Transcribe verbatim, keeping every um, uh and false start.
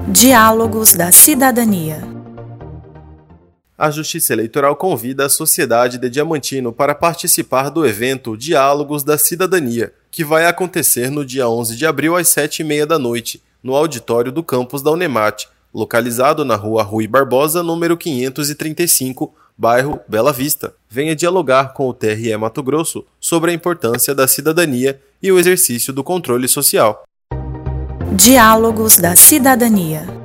Diálogos da Cidadania. A Justiça Eleitoral convida a sociedade de Diamantino para participar do evento Diálogos da Cidadania, que vai acontecer no dia onze de abril às sete e meia da noite, no auditório do campus da Unemate, localizado na rua Rui Barbosa, número quinhentos e trinta e cinco, bairro Bela Vista. Venha dialogar com o T R E Mato Grosso sobre a importância da cidadania e o exercício do controle social. Diálogos da Cidadania.